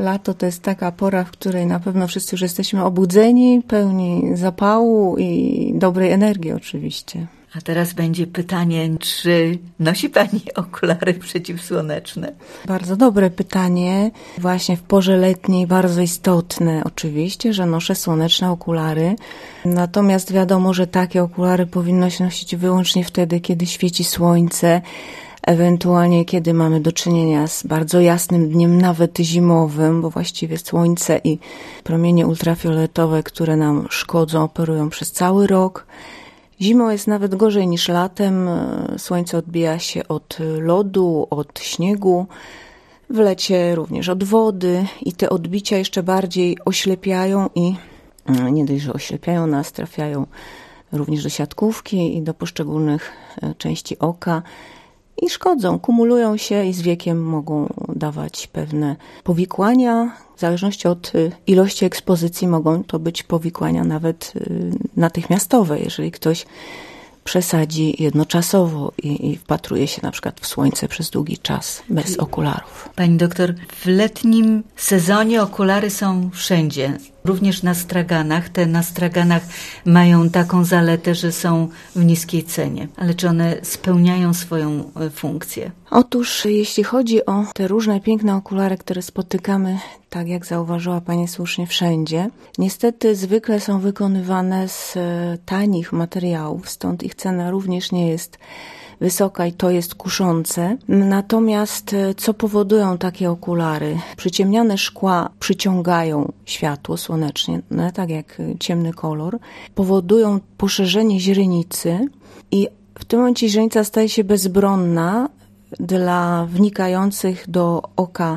Lato to jest taka pora, w której na pewno wszyscy już jesteśmy obudzeni, pełni zapału i dobrej energii oczywiście. A teraz będzie pytanie, czy nosi Pani okulary przeciwsłoneczne? Bardzo dobre pytanie. Właśnie w porze letniej bardzo istotne oczywiście, że noszę słoneczne okulary. Natomiast wiadomo, że takie okulary powinno się nosić wyłącznie wtedy, kiedy świeci słońce, ewentualnie kiedy mamy do czynienia z bardzo jasnym dniem, nawet zimowym, bo właściwie słońce i promienie ultrafioletowe, które nam szkodzą, operują przez cały rok. Zimą jest nawet gorzej niż latem. Słońce odbija się od lodu, od śniegu, w lecie również od wody i te odbicia jeszcze bardziej oślepiają i nie dość, że oślepiają nas, trafiają również do siatkówki i do poszczególnych części oka i szkodzą, kumulują się i z wiekiem mogą dawać pewne powikłania. W zależności od ilości ekspozycji mogą to być powikłania nawet natychmiastowe, jeżeli ktoś przesadzi jednoczasowo i wpatruje się na przykład w słońce przez długi czas bez okularów. Pani doktor, w letnim sezonie okulary są wszędzie, również na straganach. Te na straganach mają taką zaletę, że są w niskiej cenie. Ale czy one spełniają swoją funkcję? Otóż jeśli chodzi o te różne piękne okulary, które spotykamy, tak jak zauważyła Pani słusznie, wszędzie, niestety zwykle są wykonywane z tanich materiałów, stąd ich cena również nie jest wysoka i to jest kuszące. Natomiast co powodują takie okulary? Przyciemniane szkła przyciągają światło słoneczne, tak jak ciemny kolor, powodują poszerzenie źrenicy i w tym momencie źrenica staje się bezbronna dla wnikających do oka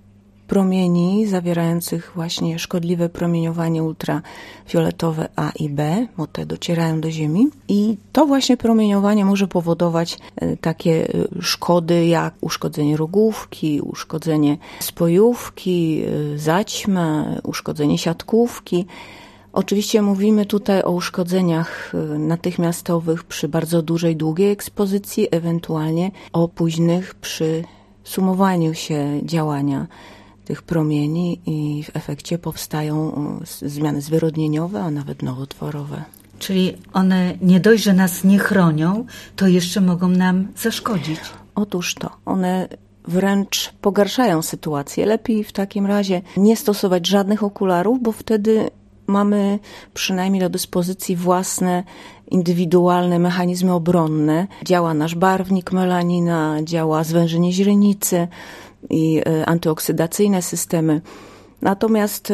promieni zawierających właśnie szkodliwe promieniowanie ultrafioletowe A i B, bo te docierają do Ziemi. I to właśnie promieniowanie może powodować takie szkody jak uszkodzenie rogówki, uszkodzenie spojówki, zaćmę, uszkodzenie siatkówki. Oczywiście mówimy tutaj o uszkodzeniach natychmiastowych przy bardzo dużej, długiej ekspozycji, ewentualnie o późnych przy sumowaniu się działania tych promieni i w efekcie powstają zmiany zwyrodnieniowe, a nawet nowotworowe. Czyli one nie dość, że nas nie chronią, to jeszcze mogą nam zaszkodzić. Otóż to, one wręcz pogarszają sytuację. Lepiej w takim razie nie stosować żadnych okularów, bo wtedy mamy przynajmniej do dyspozycji własne, indywidualne mechanizmy obronne. Działa nasz barwnik melanina, działa zwężenie źrenicy i antyoksydacyjne systemy. Natomiast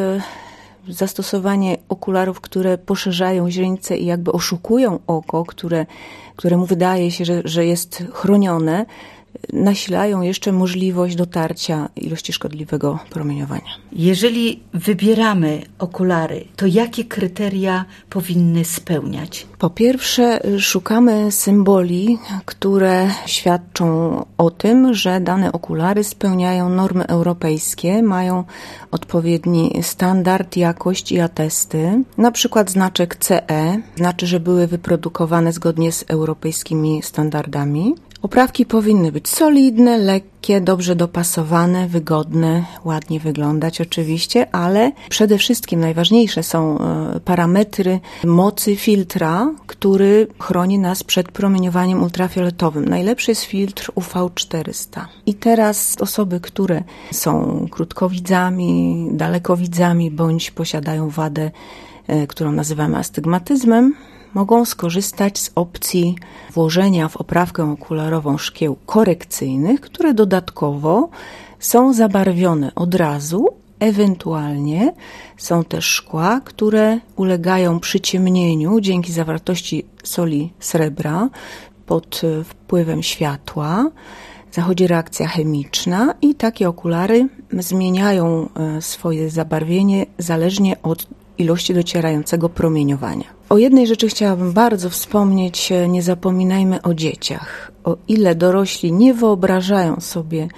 zastosowanie okularów, które poszerzają źrenicę i jakby oszukują oko, któremu wydaje się, że jest chronione, nasilają jeszcze możliwość dotarcia ilości szkodliwego promieniowania. Jeżeli wybieramy okulary, to jakie kryteria powinny spełniać? Po pierwsze, szukamy symboli, które świadczą o tym, że dane okulary spełniają normy europejskie, mają odpowiedni standard, jakość i atesty. Na przykład znaczek CE znaczy, że były wyprodukowane zgodnie z europejskimi standardami. Oprawki powinny być solidne, lekkie, dobrze dopasowane, wygodne, ładnie wyglądać oczywiście, ale przede wszystkim najważniejsze są parametry mocy filtra, który chroni nas przed promieniowaniem ultrafioletowym. Najlepszy jest filtr UV400. I teraz osoby, które są krótkowidzami, dalekowidzami bądź posiadają wadę, którą nazywamy astygmatyzmem, mogą skorzystać z opcji włożenia w oprawkę okularową szkieł korekcyjnych, które dodatkowo są zabarwione od razu. Ewentualnie są też szkła, które ulegają przyciemnieniu dzięki zawartości soli srebra pod wpływem światła. Zachodzi reakcja chemiczna i takie okulary zmieniają swoje zabarwienie zależnie od ilości docierającego promieniowania. O jednej rzeczy chciałabym bardzo wspomnieć, nie zapominajmy o dzieciach. O ile dorośli nie wyobrażają sobie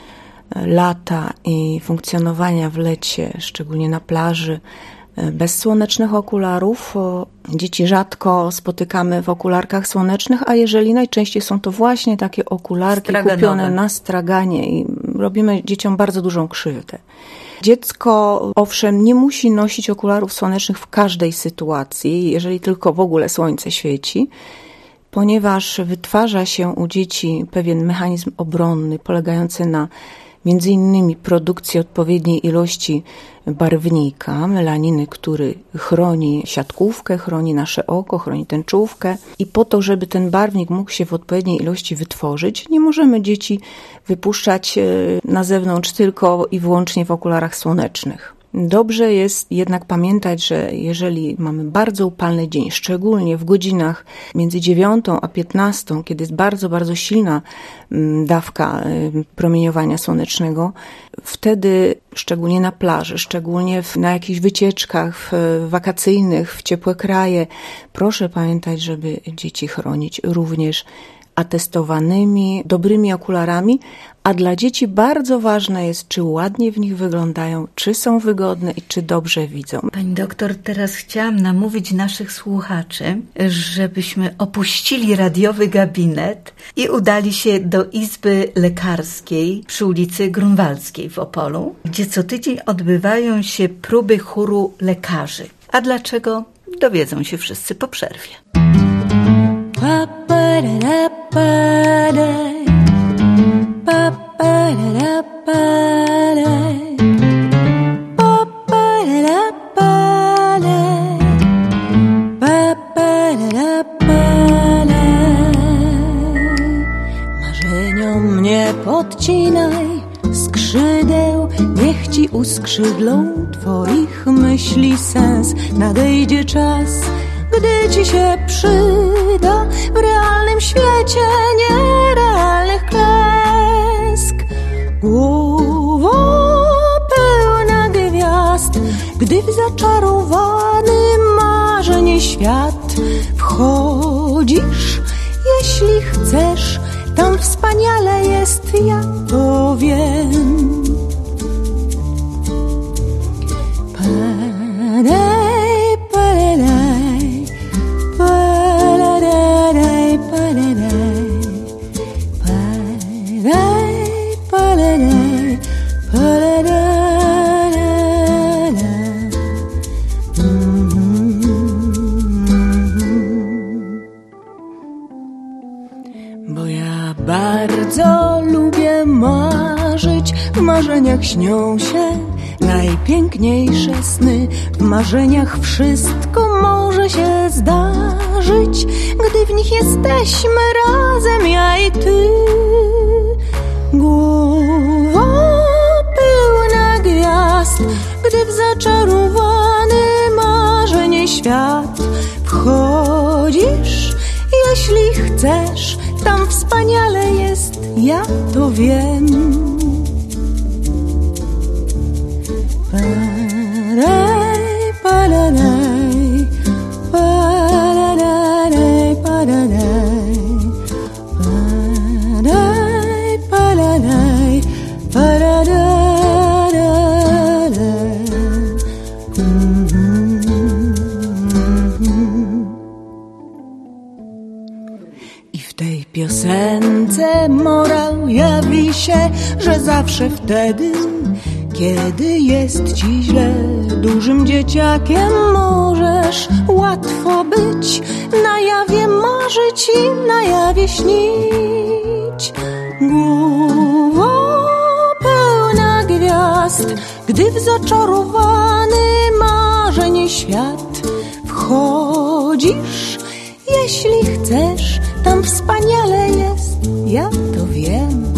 lata i funkcjonowania w lecie, szczególnie na plaży, bez słonecznych okularów. Dzieci rzadko spotykamy w okularkach słonecznych, a jeżeli najczęściej są to właśnie takie okularki kupione na straganie i robimy dzieciom bardzo dużą krzywdę. Dziecko, owszem, nie musi nosić okularów słonecznych w każdej sytuacji, jeżeli tylko w ogóle słońce świeci, ponieważ wytwarza się u dzieci pewien mechanizm obronny polegający na między innymi produkcji odpowiedniej ilości barwnika, melaniny, który chroni siatkówkę, chroni nasze oko, chroni tęczówkę. I po to, żeby ten barwnik mógł się w odpowiedniej ilości wytworzyć, nie możemy dzieci wypuszczać na zewnątrz tylko i wyłącznie w okularach słonecznych. Dobrze jest jednak pamiętać, że jeżeli mamy bardzo upalny dzień, szczególnie w godzinach między 9 a 15, kiedy jest bardzo, bardzo silna dawka promieniowania słonecznego, wtedy szczególnie na plaży, szczególnie na jakichś wycieczkach wakacyjnych, w ciepłe kraje, proszę pamiętać, żeby dzieci chronić również atestowanymi, dobrymi okularami, a dla dzieci bardzo ważne jest, czy ładnie w nich wyglądają, czy są wygodne i czy dobrze widzą. Pani doktor, teraz chciałam namówić naszych słuchaczy, żebyśmy opuścili radiowy gabinet i udali się do Izby Lekarskiej przy ulicy Grunwaldzkiej w Opolu, gdzie co tydzień odbywają się próby chóru lekarzy. A dlaczego? Dowiedzą się wszyscy po przerwie. Marzeniom nie podcinaj skrzydeł, niech ci uskrzydlą twoich myśli sens. Nadejdzie czas, gdy ci się przyda w realnym świecie nierealnych klęsk. Głowa pełna gwiazd, gdy w zaczarowany marzeń świat wchodzisz, jeśli chcesz, tam wspaniale jest, ja to wiem. Bo ja bardzo lubię marzyć, w marzeniach śnią się najpiękniejsze sny. W marzeniach wszystko może się zdarzyć, gdy w nich jesteśmy razem, ja i ty. Głowa pełna gwiazd, gdy w zaczarowany marzeń świat wchodzisz, jeśli chcesz, tam wspaniale jest, ja to wiem. Paraj, paraj, paraj, paraj, paraj, paraj, paraj. I w tej piosence morał jawi się, że zawsze wtedy, kiedy jest ci źle, dużym dzieciakiem możesz łatwo być, na jawie marzyć i na jawie śnić. Głowa pełna gwiazd, gdy w zaczarowany marzeń świat wchodzisz, jeśli chcesz, tam wspaniale jest, ja to wiem.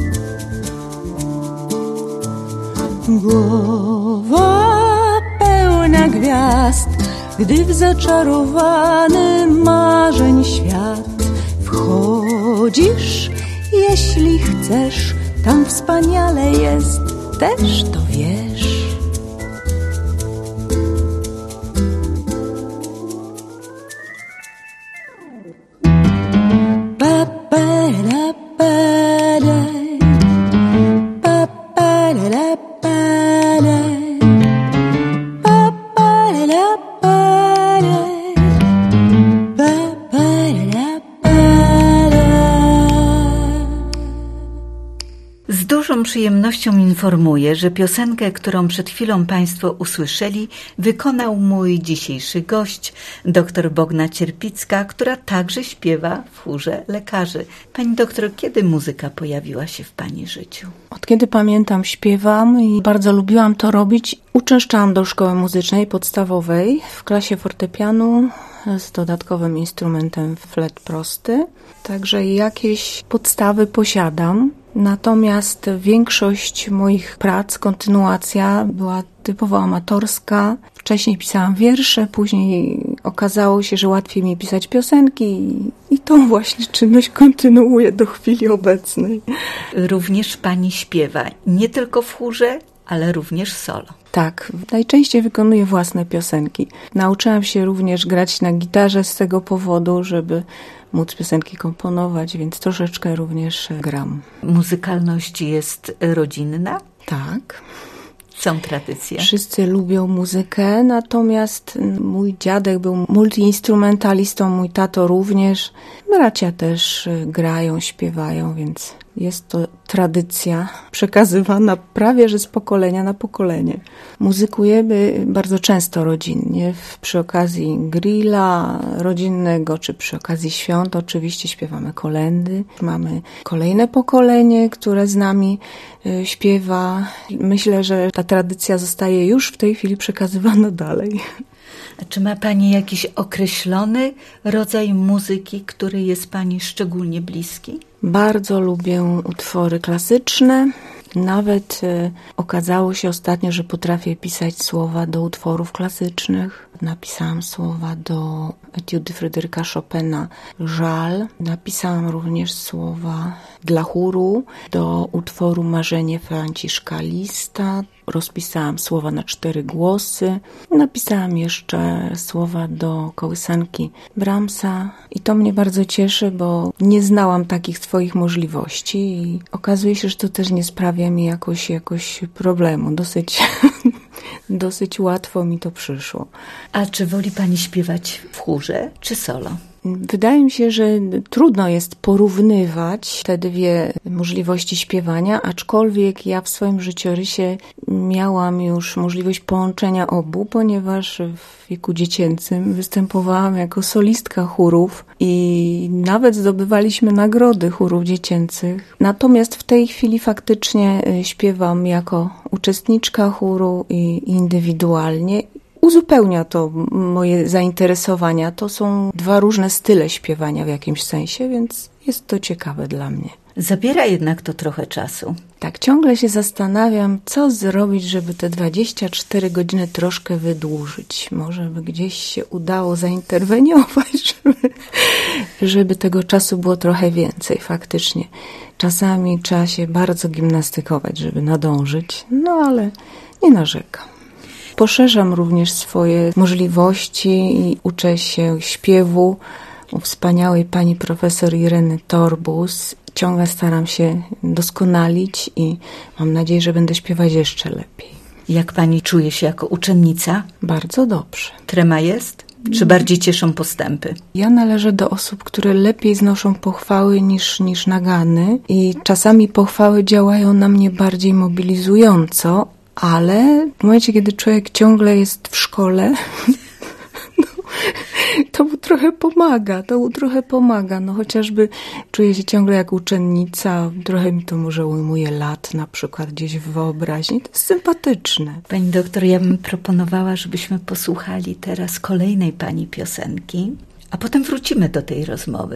Głowa pełna gwiazd, gdy w zaczarowany marzeń świat wchodzisz, jeśli chcesz, tam wspaniale jest, też to wiesz. przyjemnością informuję, że piosenkę, którą przed chwilą Państwo usłyszeli, wykonał mój dzisiejszy gość, dr Bogna Cierpicka, która także śpiewa w chórze lekarzy. Pani doktor, kiedy muzyka pojawiła się w Pani życiu? Od kiedy pamiętam, śpiewam i bardzo lubiłam to robić. Uczęszczałam do szkoły muzycznej podstawowej w klasie fortepianu z dodatkowym instrumentem flet prosty. Także jakieś podstawy posiadam. Natomiast większość moich prac, kontynuacja była typowo amatorska. Wcześniej pisałam wiersze, później okazało się, że łatwiej mi pisać piosenki i tą właśnie czynność kontynuuję do chwili obecnej. Również Pani śpiewa, nie tylko w chórze, ale również solo. Tak, najczęściej wykonuję własne piosenki. Nauczyłam się również grać na gitarze z tego powodu, żeby móc piosenki komponować, więc troszeczkę również gram. Muzykalność jest rodzinna? Tak. Są tradycje. Wszyscy lubią muzykę, natomiast mój dziadek był multiinstrumentalistą, mój tato również. Bracia też grają, śpiewają, więc jest to tradycja przekazywana prawie że z pokolenia na pokolenie. Muzykujemy bardzo często rodzinnie, przy okazji grilla rodzinnego, czy przy okazji świąt oczywiście śpiewamy kolędy. Mamy kolejne pokolenie, które z nami śpiewa. Myślę, że ta tradycja zostaje już w tej chwili przekazywana dalej. A czy ma Pani jakiś określony rodzaj muzyki, który jest Pani szczególnie bliski? Bardzo lubię utwory klasyczne. Nawet okazało się ostatnio, że potrafię pisać słowa do utworów klasycznych. Napisałam słowa do etiudy Fryderyka Chopina Żal. Napisałam również słowa dla chóru do utworu Marzenie Franciszka Lista. Rozpisałam słowa na 4 głosy. Napisałam jeszcze słowa do kołysanki Brahmsa i to mnie bardzo cieszy, bo nie znałam takich swoich możliwości i okazuje się, że to też nie sprawia mi jakoś problemu. Dosyć łatwo mi to przyszło. A czy woli Pani śpiewać w chórze czy solo? Wydaje mi się, że trudno jest porównywać te dwie możliwości śpiewania, aczkolwiek ja w swoim życiorysie miałam już możliwość połączenia obu, ponieważ w wieku dziecięcym występowałam jako solistka chórów i nawet zdobywaliśmy nagrody chórów dziecięcych. Natomiast w tej chwili faktycznie śpiewam jako uczestniczka chóru i indywidualnie. Uzupełnia to moje zainteresowania. To są 2 różne style śpiewania w jakimś sensie, więc jest to ciekawe dla mnie. Zabiera jednak to trochę czasu. Tak, ciągle się zastanawiam, co zrobić, żeby te 24 godziny troszkę wydłużyć. Może by gdzieś się udało zainterweniować, żeby tego czasu było trochę więcej faktycznie. Czasami trzeba się bardzo gimnastykować, żeby nadążyć, no ale nie narzekam. Poszerzam również swoje możliwości i uczę się śpiewu u wspaniałej pani profesor Ireny Torbus. Ciągle staram się doskonalić i mam nadzieję, że będę śpiewać jeszcze lepiej. Jak Pani czuje się jako uczennica? Bardzo dobrze. Trema jest? Czy bardziej cieszą postępy? Ja należę do osób, które lepiej znoszą pochwały niż nagany i czasami pochwały działają na mnie bardziej mobilizująco, ale w momencie, kiedy człowiek ciągle jest w szkole, to mu trochę pomaga. No chociażby czuję się ciągle jak uczennica, trochę mi to może ujmuje lat, na przykład gdzieś w wyobraźni. To jest sympatyczne. Pani doktor, ja bym proponowała, żebyśmy posłuchali teraz kolejnej Pani piosenki, a potem wrócimy do tej rozmowy.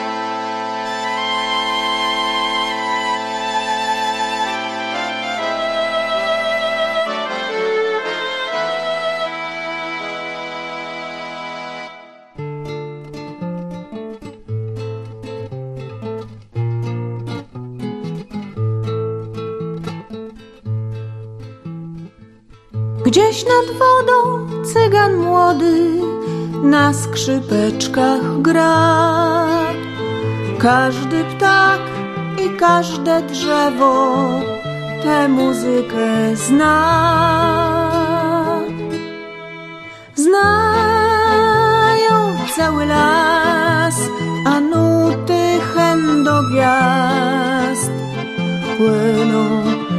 Gdzieś nad wodą cygan młody na skrzypeczkach gra. Każdy ptak i każde drzewo tę muzykę zna. Znają cały las, a nuty hen do gwiazd płyną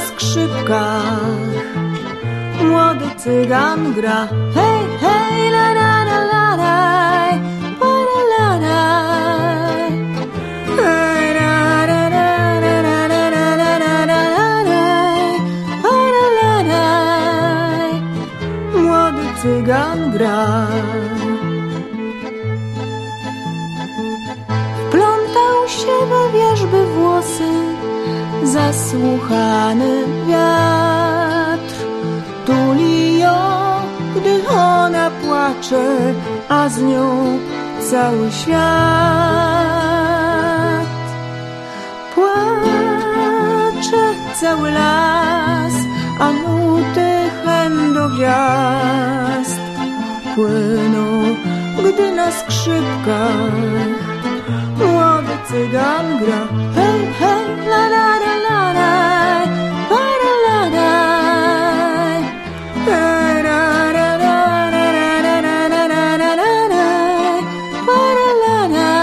skrzypkach młody cygan gra. Hej, hej, la la la la la, para la la, hej, la la la la la la la la la la, para la la, młody cygan gra. Wplątał się we wierzby włosy zasłuchany wiatr, tuli ją, gdy ona płacze, a z nią cały świat. Płacze cały las, a nuty chen do gwiazd płyną, gdy na skrzypkach młody cygan gra. Hej, hej, la la la la la, para la la, hej, la la la la la la la la la la, para la la,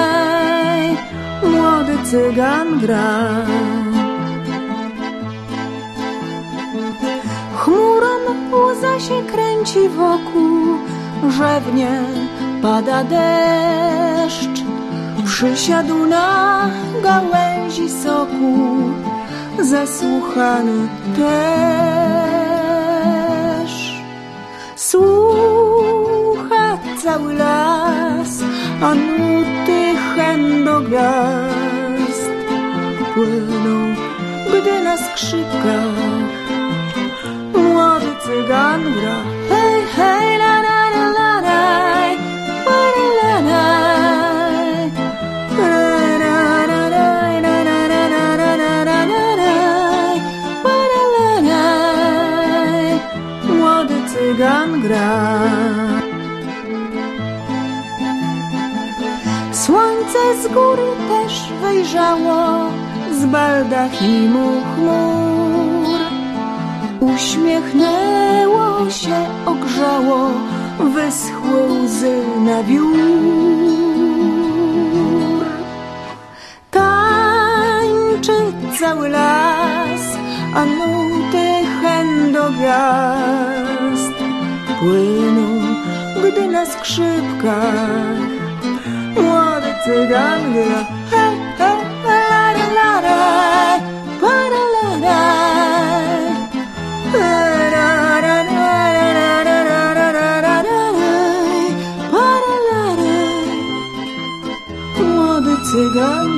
młody cygan gra. Chmurą łza się kręci wokół, rzewnie pada deszcz. Przysiadł na gałęzi soku, zasłuchany też. Słucha cały las, a nuty chen do gwiazd płyną, gdy na skrzypkach młody cygan gra. Hej, hej, la la la la la, para la la, cygan gra. Słońce z góry też wyjrzało z baldachimu chmur. Uśmiechnęło się, ogrzało, wyschły łzy na wiór. Tańczy cały las, a nuty chen do gwiazd płyną, gdy na skrzypkach młody cygan gra. Hej, hej, la la la la, para la la, hej, la la la la la la la la la, para la la, młody cygan